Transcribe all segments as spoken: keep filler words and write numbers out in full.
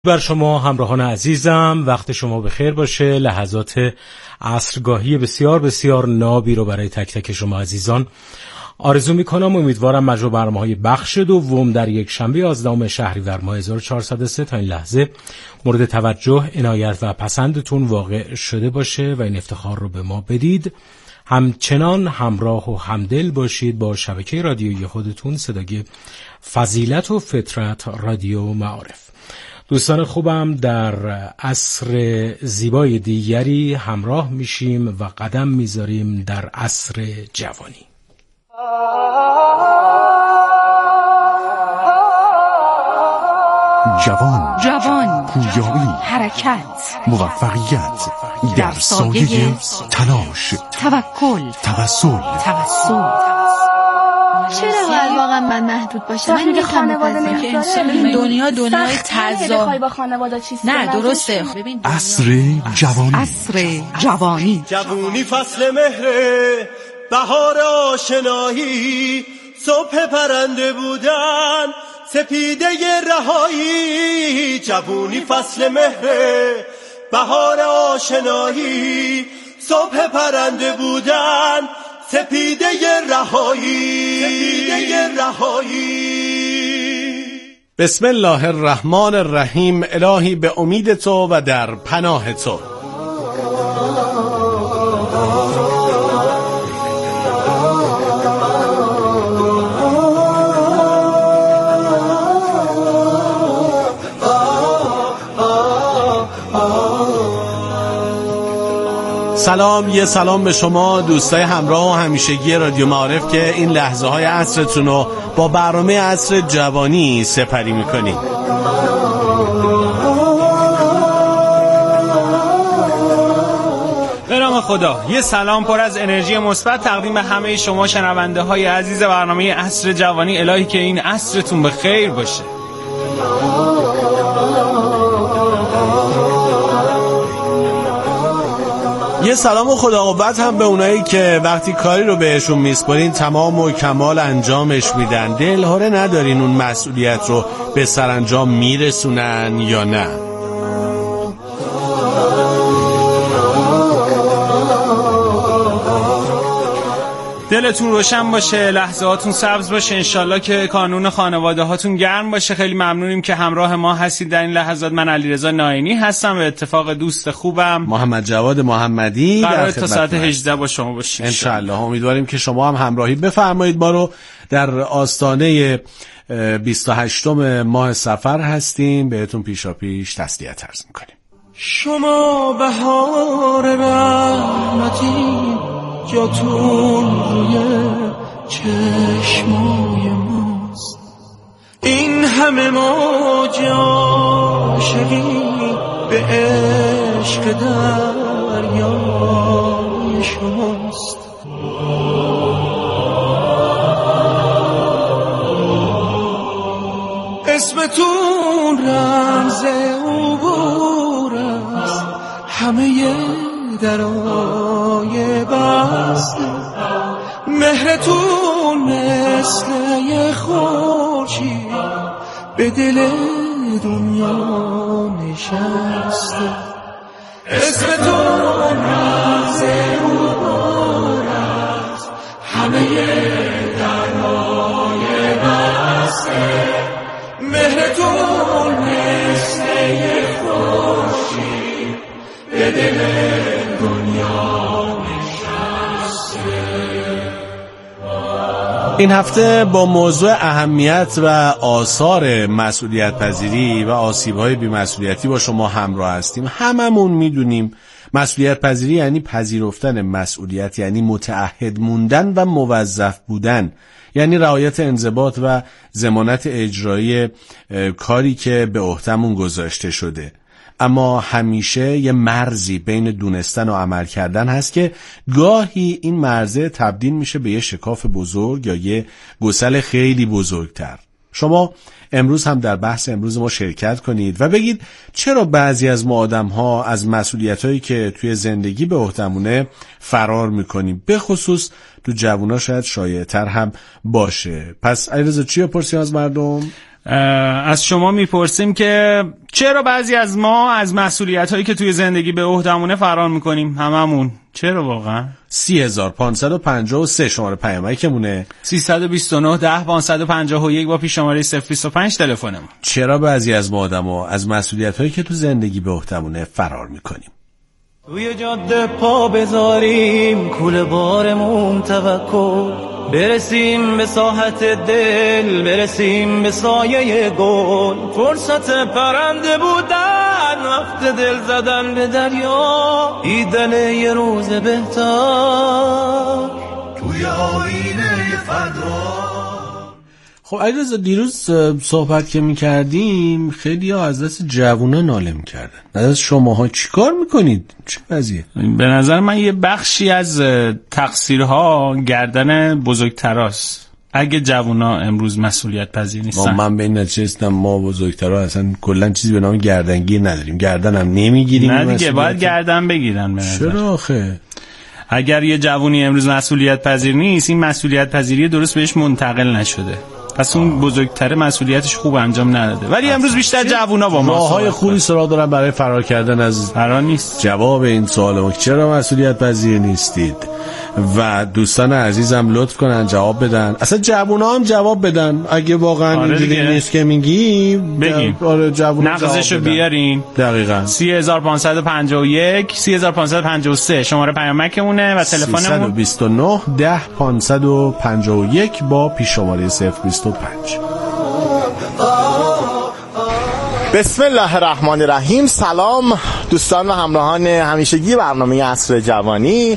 بر شما همراهان عزیزم، وقت شما بخیر باشه. لحظات عصرگاهی بسیار بسیار نابی رو برای تک تک شما عزیزان آرزو میکنم. امیدوارم مجموع برنامه‌های بخش دوم در یک شنبه یازدهم شهریور ماه هزار و چهارصد و سه تا این لحظه مورد توجه، عنایت و پسندتون واقع شده باشه و این افتخار رو به ما بدید. همچنان همراه و همدل باشید با شبکه رادیویی خودتون، صدای فضیلت و فطرت رادیو معارف. دوستان خوبم، در عصر زیبای دیگری همراه میشیم و قدم میذاریم در عصر جوانی. جوان، جوان، پویایی، حرکت، موفقیت، در سایه تلاش، توکل، توسل، توسل. چرا باید واقعا من محدود باشم؟ من دیگه خانواده نمیذاره. این دنیا دنیای تضاد. بخوای با خانواده چیز نه درسته. ببین عصر جوانی، عصر جوانی. جوونی فصل مهره، بهار آشنایی، صبح پرنده بودن، سپیده رهایی. جوونی فصل مهره، بهار آشنایی، صبح پرنده بودن، سپیده رهایی، سپیده رهایی. بسم الله الرحمن الرحیم. الهی به امید تو و در پناه تو. سلام، یه سلام به شما دوستای همراه و همیشگی رادیو معارف که این لحظه های عصرتون رو با برنامه عصر جوانی سپری میکنید. به نام خدا، یه سلام پر از انرژی مثبت تقدیم همه شما شنونده های عزیز برنامه عصر جوانی. الهی که این عصرتون به خیر باشه. یه سلام و خدا قوت هم به اونایی که وقتی کاری رو بهشون میسپارین تمام و کمال انجامش میدن. دلهره ندارین اون مسئولیت رو به سرانجام میرسونن یا نه؟ دلتون روشن باشه، لحظهاتون سبز باشه، انشالله که کانون خانواده هاتون گرم باشه. خیلی ممنونیم که همراه ما هستید در این لحظات. من علیرضا ناینی هستم و اتفاق دوست خوبم محمد جواد محمدی قراره تا ساعت هجده با شما باشیم انشالله. امیدواریم که شما هم همراهی بفرمایید. ما رو در آستانه بیست و هشتم ماه صفر هستیم، بهتون پیشا پیش تسلیت عرض میکنیم. شما بهار رحمتی، جاتون روی چشمای ماست. این همه موج عاشقی به عشق دریای شماست. اسمتون رمز عبور است، همه درای بسته. مهرتون مثل یه خورشید به دل دنیا نشسته. اسمتون رمز عبور است، همه درای بسته. مهرتون مثل یه خورشید به دل این هفته با موضوع اهمیت و آثار مسئولیت پذیری و آسیب‌های بی‌مسئولیتی با شما همراه هستیم. هممون میدونیم مسئولیت پذیری یعنی پذیرفتن مسئولیت، یعنی متعهد موندن و موظف بودن، یعنی رعایت انضباط و ضمانت اجرایی کاری که به عهده‌مون گذاشته شده. اما همیشه یه مرزی بین دونستن و عمل کردن هست که گاهی این مرزه تبدیل میشه به یه شکاف بزرگ یا یه گسل خیلی بزرگتر. شما امروز هم در بحث امروز ما شرکت کنید و بگید چرا بعضی از ما آدم ها از مسئولیت هایی که توی زندگی به عهدمونه فرار میکنیم، به خصوص تو جوونا شاید شایع‌تر هم باشه. پس علیرضا چی بپرسیم از مردم؟ از شما میپرسیم که چرا بعضی از ما از مسئولیت هایی که توی زندگی به عهدمونه فرار میکنیم؟ هممون. چرا واقعا؟ سی هزار پانصد و پنجاه و سه شماره پیامکمونه، سیصد و بیست و نه ده پانصد و پنجاه و یک با پیش شماره صفر بیست و پنج تلفنمون. چرا بعضی از ما آدما از مسئولیت هایی که تو زندگی به عهدمونه فرار میکنیم؟ توی جاده پا بذاریم، کوله بارمون توکل، برسیم به ساحت دل، برسیم به سایه گل، فرصت پرنده بودن، وقت دل زدن به دریا، دیدن یه روز بهتر توی آینه فردا. خب علیرضا، دیروز صحبت که میکردیم خیلی ها از دست جوونا ناله میکردن. از دست شماها چی کار میکنید؟ چه وضعیه؟ به نظر من یه بخشی از تقصیرها گردن بزرگتراست. اگه جوونا امروز مسئولیت پذیر نیستن. من به این نتیجه رسیدم ما بزرگترا اصلا کلا چیزی به نام گردنگیر نداریم. گردن هم نمیگیریم. نه دیگه، باید گردن بگیرن. به نظر چرا آخه؟ اگر یه جوونی امروز مسئولیت پذیر نیست، این مسئولیت پذیری درست بهش منتقل نشده، پس اون بزرگتره مسئولیتش خوب انجام نداده. ولی امروز بیشتر جوونا با ما راههای خوبی سراغ دارن برای فرار کردن از فرار نیست. جواب این سوال ما چرا مسئولیت پذیر نیستید و دوستان عزیزم لطف کنن جواب بدن. اصلا جوونا هم جواب بدن اگه واقعا آره اینجوری نیست که میگی بگیم. آره جوونا نقضشو بیارین. دقیقاً. سی هزار پانصد و پنجاه و یک سی هزار پانصد و پنجاه و سه شماره پیامکمونه و تلفنمون سیصد و بیست و نه ده پانصد و پنجاه و یک با پیش شماره صفر بیست و پنج. بسم الله الرحمن الرحیم. سلام دوستان و همراهان همیشگی برنامه عصر جوانی.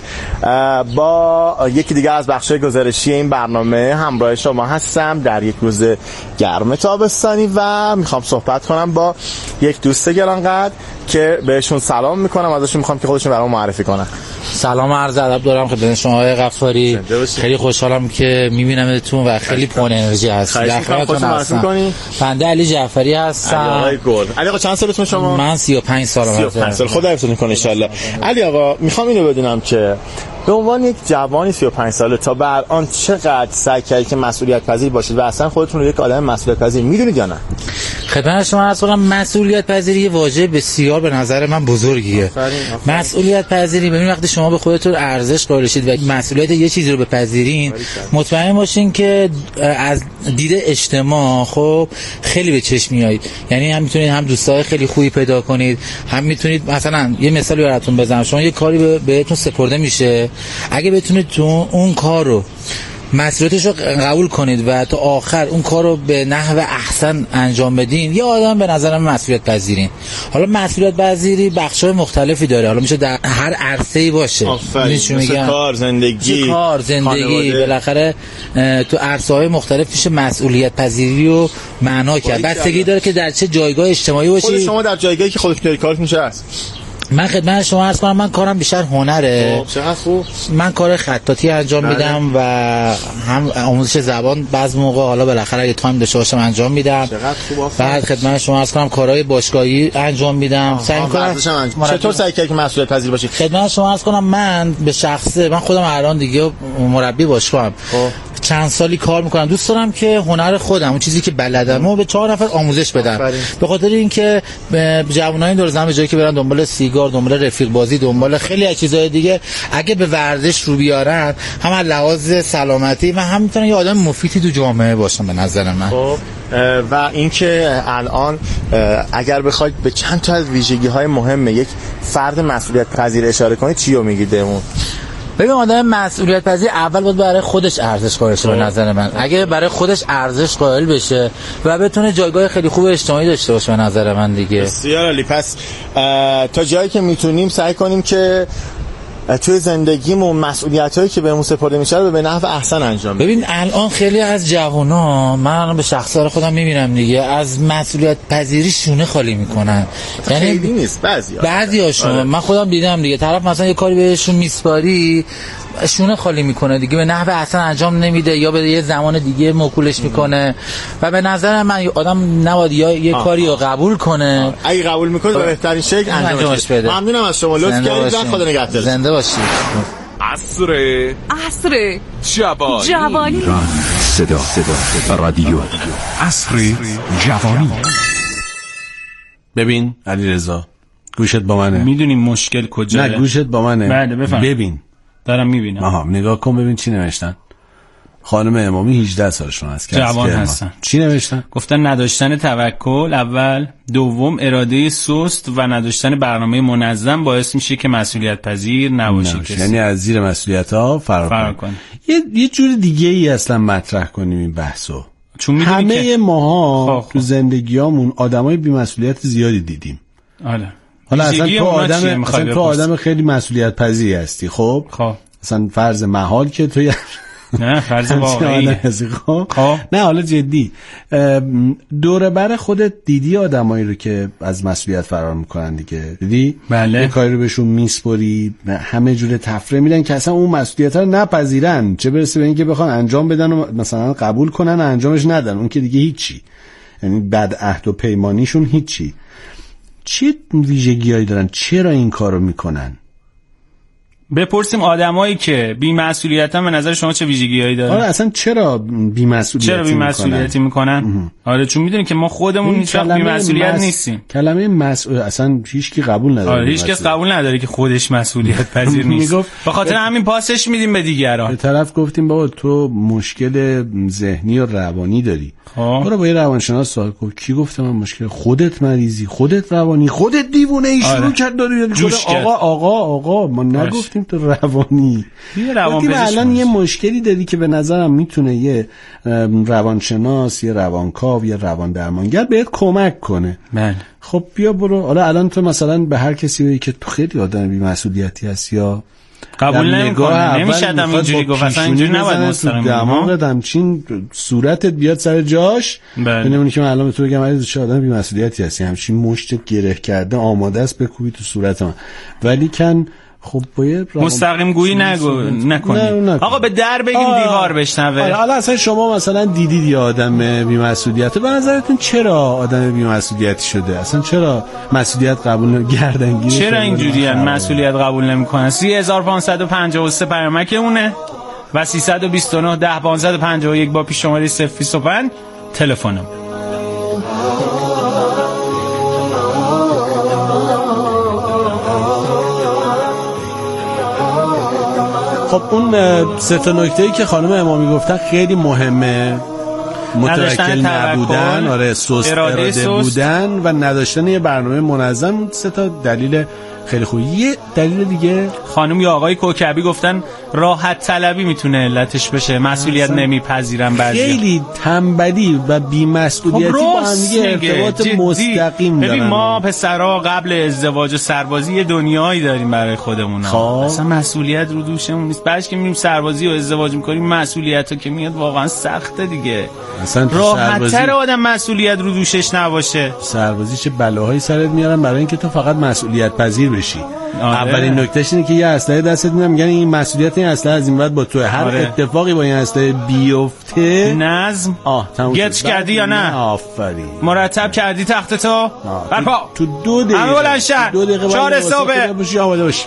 با یکی دیگه از بخش‌های گزارشی این برنامه همراه شما هستم در یک روز گرم تابستانی و میخوام صحبت کنم با یک دوست گرانقدر که بهشون سلام میکنم. ازشون میخوام که خودشون برام معرفی کنن. سلام و عرض ادب دارم خدمت شما آقای غفاری. خیلی خوشحالم که میبینمتون و خیلی پر انرژی هستید. خودتون معرفی کنید. بنده علی جعفری هستم. علی آقای گل. علی آقا چند سالتون شما؟ من سی و پنج سالم. سی و پنج سال. خدا حفظتون کنه ان شاء الله. علی آقا میخوام اینو بدونم که به عنوان یک جوانی سی و پنج ساله تا به الان چقدر سعی کردید که مسئولیت پذیر باشید و اصلا خودتون رو یک آدم مسئولیت پذیر میدونید یا نه؟ خدمت شما عرض کنم مسئولیت پذیری یه واژه بسیار به نظر من بزرگیه. آفرین، آفرین. مسئولیت پذیری ببین وقتی شما به خودتون ارزش قائل شید و مسئولیت یه چیزی رو بپذیرین، مطمئن باشین که از دید اجتماع خب خیلی به چشم میایید. یعنی هم میتونید هم دوستای خیلی خوبی پیدا کنید، هم میتونید مثلا یه مثالی براتون بزنم. شما یه کاری بهتون سپرده میشه، اگه بتونید تو اون کار رو مسئولیتش رو قبول کنید و تا آخر اون کار رو به نحو احسن انجام بدین، یه آدم به نظرم مسئولیت پذیرین. حالا مسئولیت پذیری بخش‌های مختلفی داره، حالا میشه در هر عرصه‌ای باشه. مثل کار، زندگی، کار، زندگی، بالاخره تو عرصه‌های مختلف میشه مسئولیت پذیری رو معنا کرد. بستگی داره که در چه جایگاه اجتماعی باشی. خود شما در جایگاهی که خودت داری کارت میشه است. من خدمت شما عرض کنم من کارم بیشتر هنره. چقدر خوب. من کار خطاطی انجام میدم و هم آموزش زبان بعضی موقع حالا بالاخره اگه تایم داشته باشم انجام میدم. چقدر خوب. بعد خدمت شما عرض کنم کارهای باشگاهی انجام میدم. سعی می‌کنم چطور سعی کردی که مسئولیت پذیر باشی؟ خدمت شما عرض کنم من به شخصه من خودم الان دیگه مربی باشگاهم. چند سالی کار میکنم. دوست دارم که هنر خودم اون چیزی که بلدم رو به چهار نفر آموزش بدم. آفرین. به خاطر اینکه جوانای دور زمین به جایی که برن دنبال سیگار، دنبال رفیق بازی، دنبال خیلی از چیزهای دیگه، اگه به ورزش رو بیارن، هم از لحاظ سلامتی و هم میتونن یه آدم مفیدی تو جامعه باشن به نظر من. خب و اینکه الان اگر بخواید به چند تا از ویژگی‌های مهم یک فرد مسئولیت پذیر اشاره کنید چی رو میگید اون؟ ببین آدم مسئولیت پذیر اول باید برای خودش ارزش قائل شه. به نظر من اگه برای خودش ارزش قائل بشه و بتونه جایگاه خیلی خوب اجتماعی داشته باشه به نظر من دیگه. بسیار عالی. پس تا جایی که میتونیم سعی کنیم که توی زندگیمون مسئولیتایی که بهمون سپرده میشه رو به نحو احسن انجام بدیم. ببین الان خیلی از جوونا من به شخصا خودم میبینم دیگه از مسئولیت پذیری شونه خالی میکنن. یعنی خیلی نیست بعضیا بعضیاشون. آره. من خودم دیدم دیگه طرف مثلا یه کاری بهشون میسپاری شونه خالی میکنه دیگه، به نحو احسن انجام نمیده یا به یه زمان دیگه موکولش میکنه و به نظر من آدم نباید یا یه آه. کاری رو قبول کنه. آه. اگه قبول میکنه به بهترین شکل انجامش بده. ممنونم از شما، لطف کردید و خدا نگهدار. زنده باشید. عصر عصر جوانی. جوانی. صدا صدا رادیو عصر جوانی. ببین علیرضا، گوشت با منه. میدونی مشکل کجاست؟ نه گوشت با منه. بله بفهم. ببین دارم میبینم. آها نگاه کن ببین چی نوشتن. خانم امامی هجده سالشون است که جوان هستن. چی نوشتن؟ گفتن نداشتن توکل اول، دوم اراده سست و نداشتن برنامه منظم باعث میشه که مسئولیت پذیر نباشه کسی. یعنی از زیر مسئولیت ها فرار کنه. یه یه جور دیگه ای اصلا مطرح کنیم این بحثو. چون همه که... ماها تو زندگیامون آدمای بی مسئولیت زیادی دیدیم. آره. حالا اصلا تو آدم اصلا تو آدم خیلی مسئولیت پذیری هستی. خب خب اصلا فرض محال که تو نه فرض واقعی خب نه حالا جدی دور بر خودت دیدی آدمایی رو که از مسئولیت فرار میکنن دیگه، دیدی؟ بله. یه کاری رو بهشون میسپری، همه جور تفره میدن که اصلا اون مسئولیت رو نپذیرن، چه برسه به اینکه بخوان انجام بدن و مثلا قبول کنن و انجامش ندن، اون که دیگه هیچی، یعنی بد عهد و پیمانیشون هیچی. چه ویژگیایی دارن؟ چرا این کارو میکنن؟ بپرسیم آدمایی که بی‌مسئولیتن به نظر شما چه ویژگی‌هایی دارن؟ آره اصلا چرا بی‌مسئولیتی چرا بی‌مسئولیتی میکنن؟ میکنن؟ آره چون میدونی که ما خودمون هیچ وقت بی‌مسئولیت مس... نیستیم. کلمه مسئول اصلا هیچ کی قبول نداره. آره هیچ کس قبول نداره که خودش مسئولیت پذیر نیست. به خاطر همین پاسش میدیم به دیگران. به طرف گفتیم بابا تو مشکل ذهنی و روانی داری. برو با یه روانشناس سوال کن. کی گفته من مشکل؟ خودت مریضی، خودت روانی، خودت دیوونه ای شروع کرد داری آقا آقا آقا ما نگفتیم تو روانی. یه روان الان یه مشکلی داری که به نظرم میتونه یه روانشناس، یه روانکاو، یه روان درمانگر بهت کمک کنه. بله. خب بیا برو. حالا الان تو مثلا به هر کسی بگی که تو خیلی آدم بی‌مسئولیتی هستی یا قبول نمی‌کنه، نمیشه آدم اینجوری گفت، اصلا اینجوری نباید مستقیم دماغت همچین صورتت بیاد سر جاش. نمی‌دونی که من الان به تو بگم عزیز چه آدم بی‌مسئولیتی هستی، همچین مشتت گره کرده آماده است بکوبی تو صورت من، ولی کن خب باید مستقیم گویی نگو نکنید. آقا به در بگیم دیوار بشنوه. حالا اصلا شما مثلا دیدید یه آدم بی‌مسئولیت، به نظرتون چرا آدم بی‌مسئولیتی شده؟ اصلا چرا مسئولیت قبول نگردنگیر؟ چرا اینجوریه مسئولیت قبول نمیکنن؟ سه هزار و پانصد و پنجاه و سه پیامک اونه و سیصد و بیست و نه ده پانصد و پنجاه و یک با پیش شماره صفر بیست و پنج تلفنم. خب اون سه تا نکته‌ای که خانم امامی گفتن خیلی مهمه. متوکل نبودن، آره سست اراده, اراده بودن و نداشتن یه برنامه منظم، سه تا دلیل خیلی خوب. یه دلیل دیگه خانم یا آقای کوکبی گفتن راحت طلبی میتونه علتش بشه، مسئولیت نمیپذیرن بعضیا. خیلی تنبلی و بی‌مسئولیتی خب با هم دیگه ارتباط مستقیم دارن. ببین ما پسرا قبل ازدواج و سربازی یه دنیایی داریم برای خودمون. خب اصلا مسئولیت رو دوشمون نیست. بعدش که میریم سربازی و ازدواج میکنیم مسئولیتو که میاد واقعا سخته دیگه. راحت‌تر آدم مسئولیت رو دوشش نباشه. سربازی چه بلاهایی سرت میارن برای اینکه تو فقط مسئولیت پذیر بشی. آره. اولین نکتهش اینه که یه اسلحه دستت میدن، میگن این مسئولیت این اسلحه از این بعد با توه. هر آره. اتفاقی با این اسلحه بیفته نظم آه گچ کردی یا نه؟ آفرین. مرتب کردی تخت تو؟ برپا تو دو دقیقه همه بلند شن. دو دقیقه چهار صبح باشی آماده باشی.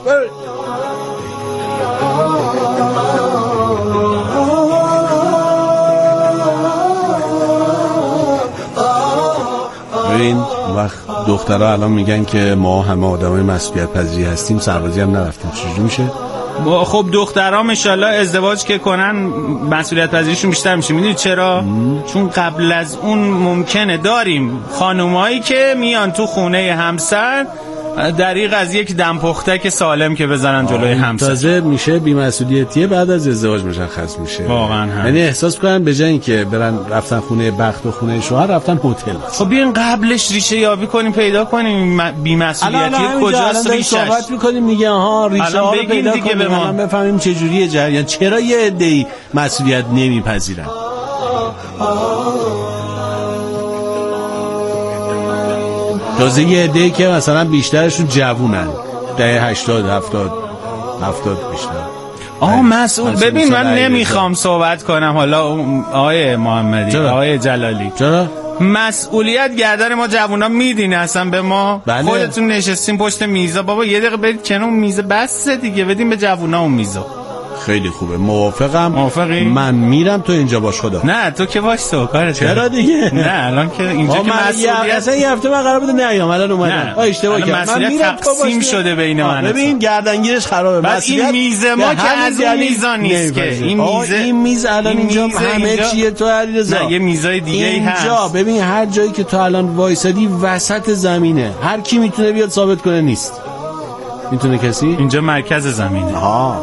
ببین وقت دخترها الان میگن که ما همه آدمای مسئولیت پذیری هستیم، سربازی هم نرفتیم، چجوری میشه؟ خب دخترها ان شاءالله ازدواج که کنن مسئولیت پذیریشون بیشتر میشه. میدونید چرا؟ مم. چون قبل از اون ممکنه داریم خانومایی که میان تو خونه همسر دریغ از یک دمپختک سالم که بزنن جلوی همسر. تازه میشه بی‌مسئولیتیه بعد از ازدواج مشخص میشه. واقعا هم. یعنی احساس کنن به جای اینکه برن رفتن خونه بخت و خونه شوهر رفتن هتل. خب بیاین قبلش ریشه یابی کنیم، پیدا کنیم بی‌مسئولیتی کجاست ریشش. صحبت می‌کنیم میگه ها ریشه ها رو پیدا کنیم به ما بفهمیم چه جوریه جریان، چرا یه عده‌ای مسئولیت نمیپذیرن. تازه یه عده‌ای که مثلا بیشترشون جوونن، دهه هشتاد هفتاد هفتاد بیشتر. آه مسئول. ببین من نمیخوام صحبت کنم حالا آقای محمدی، آقای جلالی. چرا؟ مسئولیت گردن ما جوونا میدین اصلا به ما. بله. خودتون نشستین پشت میزا، بابا یه دقیقه برید کنار میز بس دیگه، بدین به جوونا اون میزا. خیلی خوبه، موافقم. موافقی؟ من میرم تو اینجا باش. خدا. نه تو که باش تو کارت. چرا دیگه؟ نه الان که اینجا که مسئولیت اصلا یه هفته من قرار بود نیام، الان اومدم. آ اشتباه کردم. من میرم تقسیم شده بین من. ببین گردنگیرش خرابه. بعد این میز ما که از اون میزا نیست که. این میز این میز الان اینجا همه چیه تو علیرضا. نه یه میزای دیگه ای هست. اینجا ببین هر جایی که تو الان وایسادی وسط زمینه. هر کی میتونه بیاد ثابت کنه نیست. میتونه کسی؟ اینجا مرکز زمینه. ها.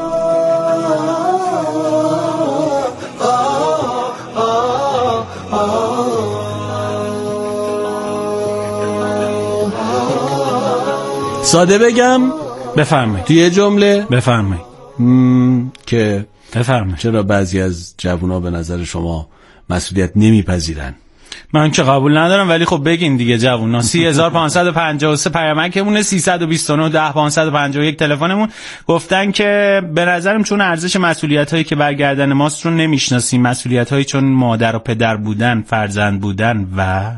ساده بگم بفرمایید. تو یه جمله بفرمایید که بفرمایید چرا بعضی از جوونا به نظر شما مسئولیت نمیپذیرن؟ من که قبول ندارم، ولی خب بگین دیگه جوونا. سی هزار و پانصد و پنجاه و سه پیامکمونه، سیصد و بیست و نه ده پانصد و پنجاه و یک تلفنمون. گفتن که به نظرم چون ارزش مسئولیت‌هایی که برگردن ماست رو نمیشناسیم، مسئولیت‌هایی چون مادر و پدر بودن، فرزند بودن و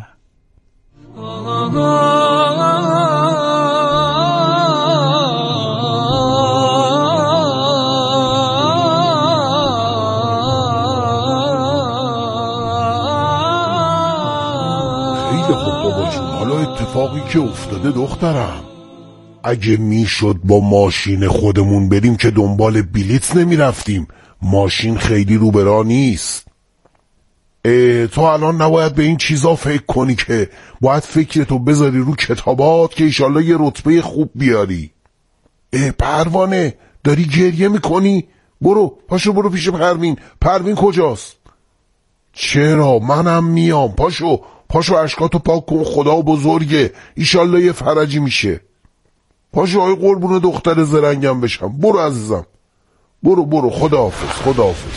اتفاقی که افتاده دخترم، اگه میشد با ماشین خودمون بریم که دنبال بلیت نمیرفتیم. ماشین خیلی رو به راه نیست. تو الان نباید به این چیزا فکر کنی، که باید فکرتو بذاری رو کتابات که ایشالله یه رتبه خوب بیاری. پروانه داری گریه میکنی؟ برو پاشو برو پیش پروین. پروین کجاست؟ چرا منم میام. پاشو پاشو اشکاتو پاک کن، خدا بزرگه، ایشالله یه فرجی میشه. پاشو آی قربون دختر زرنگم بشم. برو عزیزم برو برو. خداحافظ خداحافظ.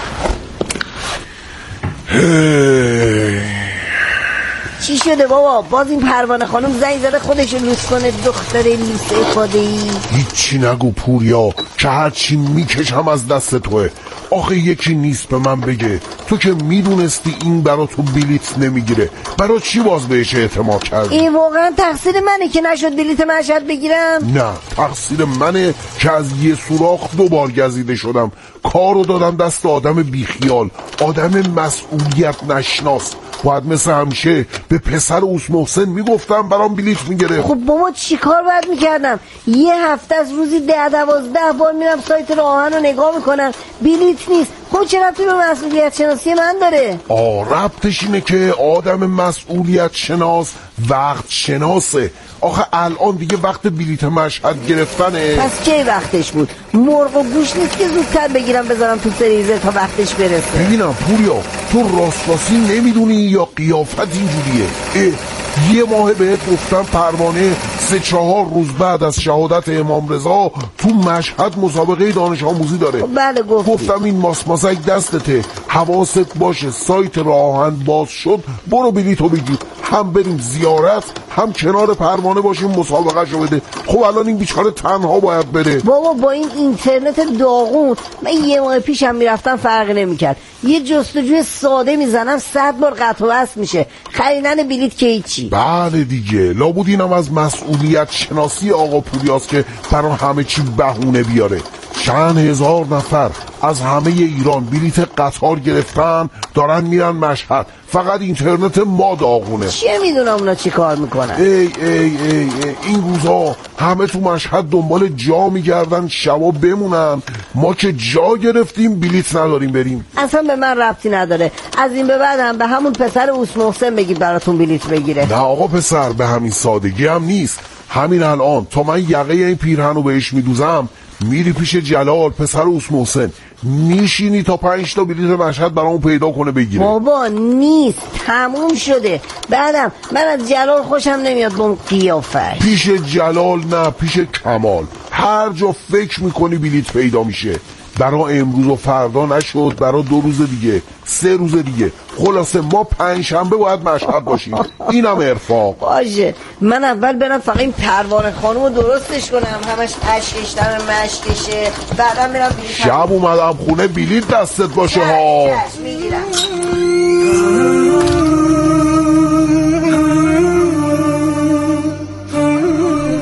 چی شده بابا؟ باز این پروانه خانم زنگ زده خودش لوس کنه دختر لیسه افاده‌ای؟ هیچی نگو پوریا که هرچی میکشم از دست توه. آخه یکی نیست به من بگه تو که میدونستی این برا تو بلیت نمیگیره، برا چی باز بهش اعتماد کردی؟ این واقعا تقصیر منه که نشد بلیت مشهد بگیرم؟ نه تقصیر منه که از یه سوراخ دو بار گزیده شدم. کارو دادم دست آدم بیخیال، آدم مسئولیت نشناس. باید مثل همیشه به پسر اوس محسن میگفتم برام بلیت میگیره. خب بابا چی کار باید میکردم؟ یه هفته از روزی ده دوازده بار میرم سایت راهن رو نگاه میکنم، بلیت نیست. خب چرا توی به مسئولیت شناسی من داره؟ آه ربطش اینه که آدم مسئولیت شناس وقت شناسه. آخه الان دیگه وقت بلیت مشهد گرفتنه. پس کی وقتش بود؟ مرغ و گوش نیست که زودتر بگیرم بذارم تو فریزر تا وقتش برسه. ببینم پوریا تو راستاسی نمیدونی یا قیافت اینجوریه؟ یه ماه بهت گفتم پروانه سه چهار روز بعد از شهادت امام رضا تو مشهد مسابقه دانش آموزی داره. بله گفتی. گفتم این ماسمازک دستته، حواست باشه سایت راهن باز شد برو بلیتو بگیر، هم بریم زیارت هم کنار پروانه باشیم مسابقه شو بده. خب الان این بیچاره تنها باید بره. بابا با این اینترنت داغون من یه ماه پیشم میرفتم فرق نمیکرد. یه جستجوی ساده میزنم صد بار قطع و وصل میشه. خریدن بلیت که هیچی. بله دیگه لابد اینم از مسئولیت شناسی آقا پوریاست که برای همه چی بهونه بیاره. چند هزار نفر از همه ایران بلیت قطار گرفتن دارن میرن مشهد، فقط اینترنت ما داغونه. چیه میدونم اونا چی کار میکنن؟ ای ای ای, ای این روزا همه تو مشهد دنبال جا میگردن شبا بمونن. ما که جا گرفتیم بلیت نداریم بریم. اصلا به من ربطی نداره. از این به بعد هم به همون پسر اوس محسن بگید براتون بلیت بگیره. نه آقا پسر به همین سادگی هم نیست. همین الان تا من یقه این پیرهن رو بهش میدوزم میری پیش جلال پسر اوس محسن میشینی تا پنج تا بلیت مشهد برامون پیدا کنه بگیره. بابا نیست تموم شده. بعدم من از جلال خوشم نمیاد با اون قیافش. پیش جلال نه پیش کمال. هر جا فکر میکنی بلیت پیدا میشه. برای امروز و فردا نشد، برای دو روز دیگه سه روز دیگه. خلاصه ما پنج شنبه باید مشهد باشیم. اینم ارفاق باشه. من اول برم فقط این پروانه خانم رو درستش کنم، همش اشکش دم مشکشه، بعدم برم بلیط. شب اومدم خونه بلیط دستت باشه ها. میگیرم.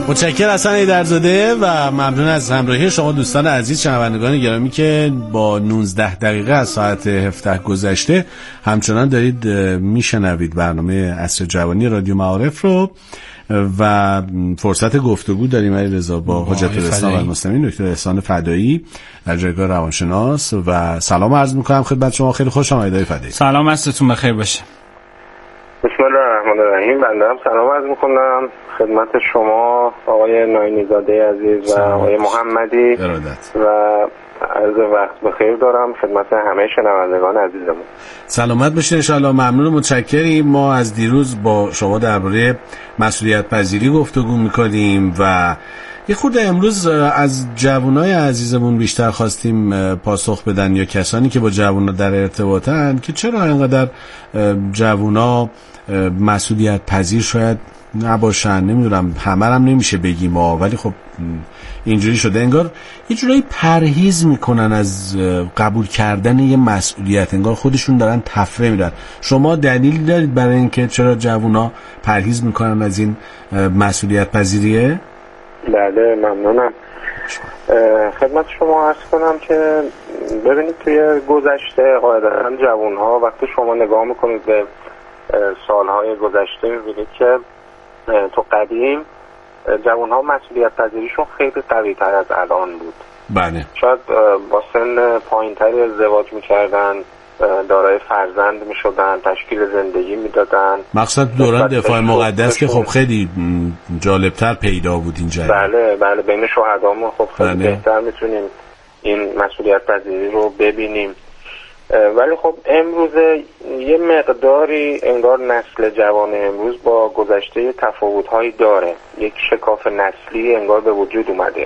متشکرم حسن ایدرزاده و ممنون از همراهی شما دوستان عزیز شنوندگان گرامی که با نوزده دقیقه از ساعت هفده گذشته همچنان دارید میشنوید برنامه عصر جوانی رادیو معارف رو و فرصت گفتگو داریم علیرضا با حجت الاسلام و المسلمین دکتر احسان فدایی در جایگاه روانشناس و سلام عرض میکنم خدمت شما. خیلی خوش آمدید آقای فدایی. سلام عصرتون بخیر باشه. بسم الله الرحمن الرحیم. بنده هم سلام عرض میکنم خدمت شما آقای ناینی زاده عزیز و آقای محمدی ارادت و عرض وقت بخیر دارم خدمت همه شنوندگان عزیزمون. سلامت باشید ان شاءالله. ممنون و متشکریم. ما از دیروز با شما درباره مسئولیت پذیری گفتگو میکنیم و یه خورده امروز از جوانای عزیزمون بیشتر خواستیم پاسخ بدن یا کسانی که با جوانا در ارتباطن که چرا اینقدر جوانا مسئولیت پذیر شاید نباشن. نمیدونم همه هم نمیشه بگیم ها، ولی خب اینجوری شده انگار یه جورایی پرهیز میکنن از قبول کردن یه مسئولیت، انگار خودشون دارن تفره میرن. شما دلیلی دارید برای اینکه چرا جوونا پرهیز میکنن از این مسئولیت پذیریه؟ بله ممنونم. خدمت شما عرض کنم که ببینید توی گذشته قاعدتا جوانها وقتی شما نگاه میکنید به سالهای گذشته میبینید که تو قدیم جوانها مسئولیت پذیریشون خیلی قوی تر از الان بود. بله. شاید با سن پایین تری ازدواج میکردن، دارای فرزند میشدن، تشکیل زندگی میدادن. مقصد دوران دفاع مقدس که خب خیلی جالبتر پیدا بود این جریان. بله بله بین شهدامون خب خیلی بله. بهتر میتونیم این مسئولیت پذیری رو ببینیم. ولی خب امروز یه مقداری انگار نسل جوان امروز با گذشته تفاوت‌هایی داره، یک شکاف نسلی انگار به وجود اومده.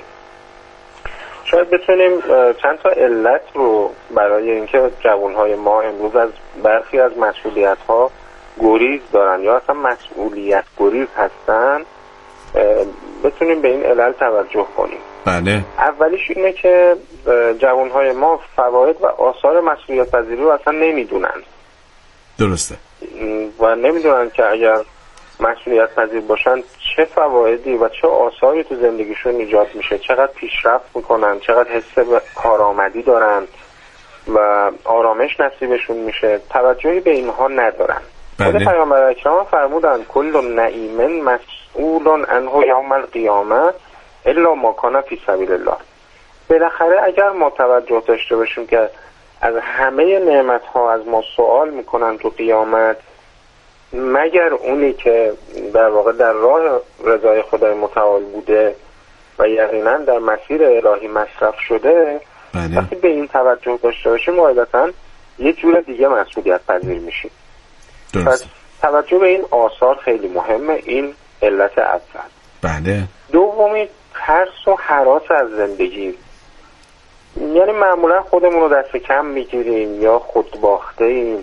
شاید بتونیم چند تا علت رو برای اینکه جوانهای ما امروز از برخی از مسئولیت‌ها گریز دارن یا اصلا مسئولیت گریز هستن بتونیم به این علل توجه کنیم. بله. اولیش اینه که جوانهای ما فواید و آثار مسئولیت پذیری رو اصلا نمیدونن. درسته. و نمیدونن که اگر مسئولیت پذیر باشن چه فوایدی و چه آثاری تو زندگیشون ایجاد میشه، چقدر پیشرفت میکنن، چقدر حس کارآمدی دارن و آرامش نصیبشون میشه. توجهی به اینها ندارن. خود پیامبر اکرم فرمودن کل نعیم مسئول عنه یوم القیامه الا ما کان فی سبیل الله. بالاخره اگر ما توجه داشته باشیم که از همه نعمت ها از ما سوال میکنن تو قیامت مگر اونی که در واقع در راه رضای خدای متعال بوده و یقینا در مسیر الهی مصرف شده، بله. وقتی به این توجه داشته باشیم قاعدتا یه جور دیگه مسئولیت پذیر میشیم. پس توجه به این آثار خیلی مهمه. این علت اول. بله. دومی ترس و هراس از زندگی، یعنی معمولا خودمون رو دست کم میگیریم یا خودباخته ایم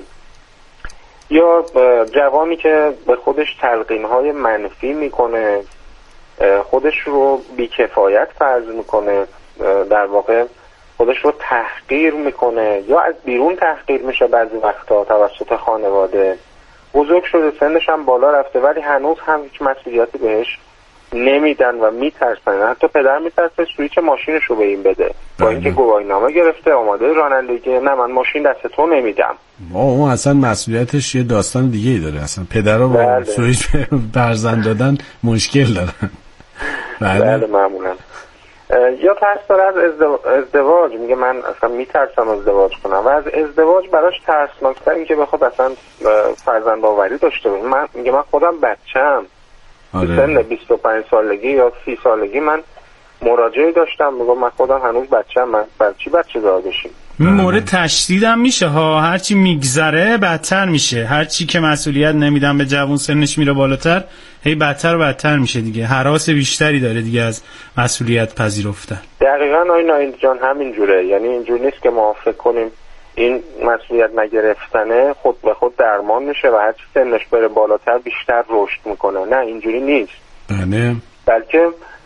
یا جوانی که به خودش تلقین‌های منفی میکنه، خودش رو بیکفایت فرض میکنه، در واقع خودش رو تحقیر میکنه یا از بیرون تحقیر میشه بعضی وقتا توسط خانواده. بزرگ شده، سنش هم بالا رفته ولی هنوز هم هیچ مسئولیتی بهش نمیدن و میترسن. حتی پدر میترسه سویچ ماشینش رو به این بده با اینکه گواهینامه گرفته آماده رانندگی، نه من ماشین دست تو نمیدم. اون اصلا مسئولیتش یه داستان دیگه ای داره. اصلا پدرها با بله. سویچ فرزند دادن مشکل دارن. بله, بله معمولا. یا ترس داره از ازدواج، میگه من اصلا میترسم ازدواج کنم و از ازدواج براش ترسناکتر این که بخواد اصلا فرزند آوری داشته باشه. من میگه من خودم بچه‌ام آره. سن بیست و پنج سالگی یا سی سالگی من مراجعه داشتم، میگم من خودم هنوز بچه‌ام، من برای چی بچه دار بشیم؟ این مورد تشدید هم میشه ها، هرچی میگذره بدتر میشه، هرچی که مسئولیت نمیدن به جوان سنش میره بالاتر هی بدتر و بدتر میشه دیگه، هراس بیشتری داره دیگه از مسئولیت پذیرفتن. دقیقاً آقای ناینی جان همین جوره، یعنی اینجور نیست که ما فکر کنیم این مسئولیت نگرفتنه خود به خود درمان میشه و هرچی سنش بره بالاتر بیشتر رشد میکنه. نه اینجوری نیست. بله. بلکه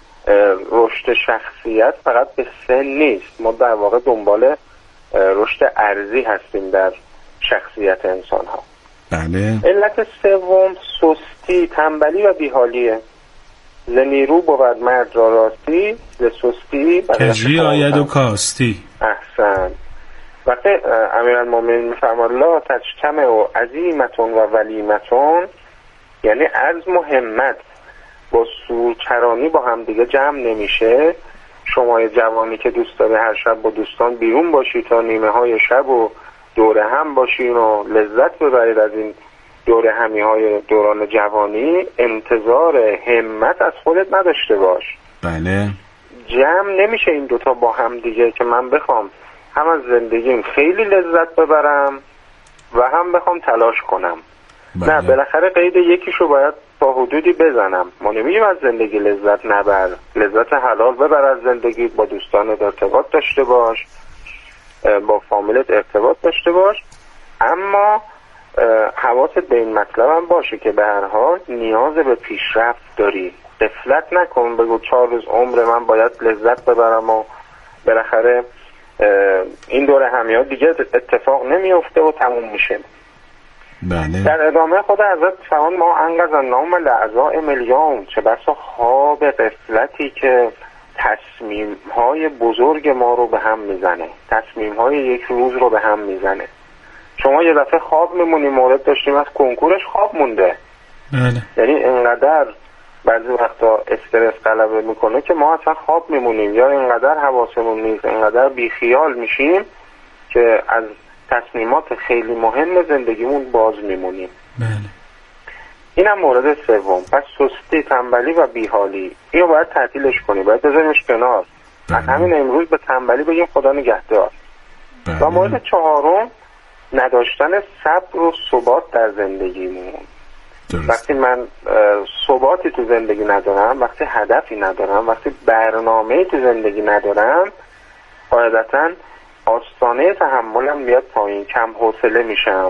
رشد شخصیت فقط به سن نیست، ما در واقع دنبال رشد ارزی هستیم در شخصیت انسان ها. بله. علت سوم سستی، تنبلی و بیحالیه. ز نیرو بود مرد را راستی، ز سستی کجی آید و کاستی. احسن. وقتی امیرالمومنین میفرماد لا تجتمع و عزیمتون و ولیمتون، یعنی عزم و همت با سورچرانی با هم دیگه جمع نمیشه. شما جوانی که دوست داره هر شب با دوستان بیرون باشی تا نیمه های شب و دوره هم باشین و لذت ببرید از این دوره همی های دوران جوانی، انتظار همت از خودت نداشته باش. بله. جمع نمیشه این دوتا با هم دیگه که من بخوام هم از زندگیم خیلی لذت ببرم و هم بخوام تلاش کنم. بله. نه، بالاخره قید یکیشو باید با حدودی بزنم. ما نمیگیم از زندگی لذت نبر، لذت حلال ببر از زندگی، با دوستانت ارتباط داشته باش، با فامیلت ارتباط داشته باش، اما حواست به این مطلب هم باشه که به هر حال نیاز به پیشرفت داری. غفلت نکن بگو چهار روز عمر من باید لذت ببرم و بالاخره این دوره همیاد دیگه اتفاق نمیفته و تموم میشه. بله. در ادامه خود حضرت فرمان ما انقذ نام لعضاء میلیون، چه بسا خواب غفلتی که تصمیم های بزرگ ما رو به هم میزنه، تصمیم های یک روز رو به هم میزنه. شما یه دفعه خواب میمونی، مورد داشتیم از کنکورش خواب مونده. بله. یعنی انقدر بعضی وقتا استرس غلبه میکنه که ما اصلا خواب میمونیم یا انقدر حواسمون نیست، انقدر بیخیال میشیم که از تصمیمات خیلی مهم زندگیمون باز میمونیم. بله. اینم مورد سوم. پس سستی، تنبلی و بیحالی اینو باید تعطیلش کنی، باید بذاریمش کنار. بله. از همین امروز به تنبلی بگیم خدا نگهدار. بله. و مورد چهارم نداشتن صبر و ثبات در زندگیمون. درست. وقتی من ثباتی تو زندگی ندارم، وقتی هدفی ندارم، وقتی برنامه‌ای تو زندگی ندارم، قاعدتاً آستانه تحملم میاد پایین، کم حوصله میشم.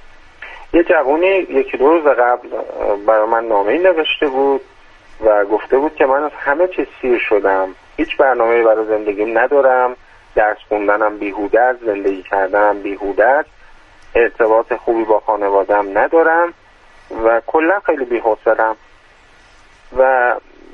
یه جوانی یکی دو روز قبل برای من نامه‌ای نوشته بود و گفته بود که من از همه چیز سیر شدم، هیچ برنامه‌ای برای زندگیم ندارم، درس خوندنم بیهوده است، زندگی کردنم بیهوده است، ارتباط خوبی با خانواده‌ام ندارم و کلا خیلی بی‌حوصله‌ام و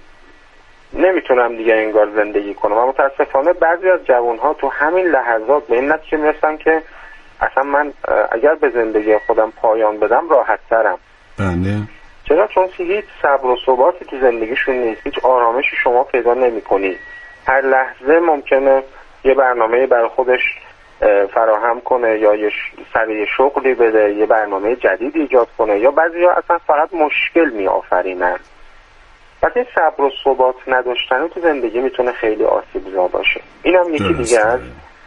نمیتونم دیگه انگار زندگی کنم. و متاسفانه بعضی از جوانها تو همین لحظات به این نتیجه میرسن که اصلا من اگر به زندگی خودم پایان بدم راحت ترم. بله. چرا؟ چون که هیچ صبر و ثباتی تو زندگیشون نیست، هیچ آرامشی شما پیدا نمی کنی. هر لحظه ممکنه یه برنامه برای خودش فراهم کنه یا یه سری شغلی بده، یه برنامه جدید ایجاد کنه، یا بعضیا اصلا فقط مشکل می آفرینن. پس این صبر و ثبات نداشتن تو زندگی میتونه خیلی آسیب‌زا باشه. اینم یکی دیگه از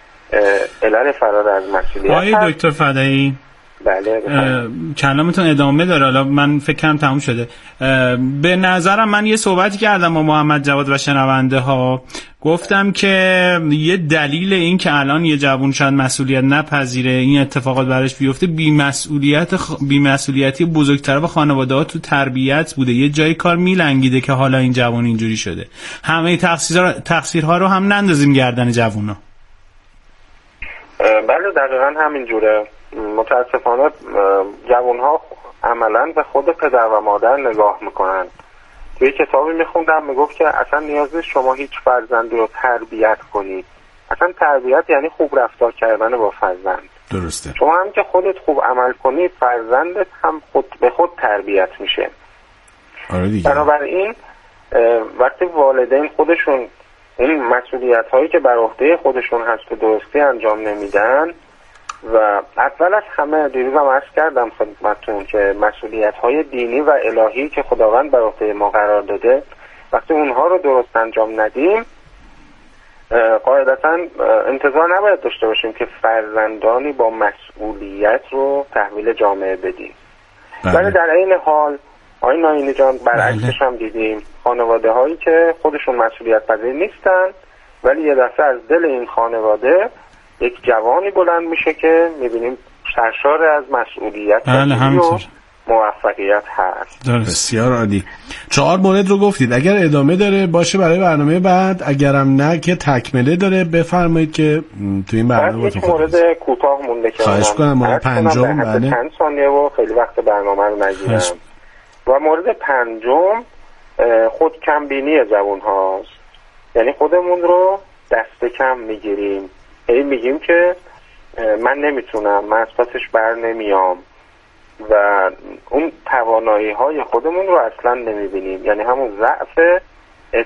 علل فرار از مسئولیت. آقای دکتر فدایی، بله کلامتون ادامه داره، حالا من فکر کنم تموم شده. به نظرم من یه صحبتی کردم با محمد جواد و شنونده ها، گفتم که یه دلیل این که الان یه جوان شاید مسئولیت نپذیره، این اتفاقات براش بیفته، بی‌مسئولیت خ... بی‌مسئولیتی بزرگتر و خانواده‌ها تو تربیت بوده. یه جای کار میلنگیده که حالا این جوان اینجوری شده. همه تقصیرها تقصیرها رو هم نندازیم گردن جوونا. بله دقیقاً همین جوره. متاسفانه جوانها عملاً به خود پدر و مادر نگاه میکنن. توی کتابی میخوندم میگفت که اصلا نیاز نیست شما هیچ فرزندی رو تربیت کنید. اصلا تربیت یعنی خوب رفتار کردن با فرزند. درسته. شما هم که خودت خوب عمل کنی، فرزندت هم خود به خود تربیت میشه. آره دیگه. بنابراین وقتی والدین خودشون این مسئولیت هایی که بر عهده خودشون هست به درستی انجام نمیدن، و اول از همه دیروزم عرض کردم خدمتتون که مسئولیت های دینی و الهی که خداوند بر عهده ما قرار داده، وقتی اونها رو درست انجام ندیم قاعدتا انتظار نباید داشته باشیم که فرزندانی با مسئولیت رو تحویل جامعه بدیم. ولی در این حال آقای ناینی جان برعکسش هم دیدیم، خانواده هایی که خودشون مسئولیت پذیر نیستن ولی یه دفعه از دل این خانواده یک جوانی بلند میشه که میبینیم سرشار از مسئولیت و موفقیت هست. بسیار عالی. چهار مورد رو گفتید، اگر ادامه داره باشه برای برنامه بعد، اگرم نه که تکمله داره بفرمایید که تو این برنامه یک مورد کوتاه مونده که خواهش کنم. مورد پنجم بله چند ثانیه و خیلی وقت برنامه رو نگیرم. و مورد پنجم خود کمبینی جوان هاست. یعنی خودمون رو دست کم میگیریم، یعنی میگیم که من نمیتونم، من از پسش بر نمیام و اون توانایی های خودمون رو اصلا نمیبینیم. یعنی همون ضعف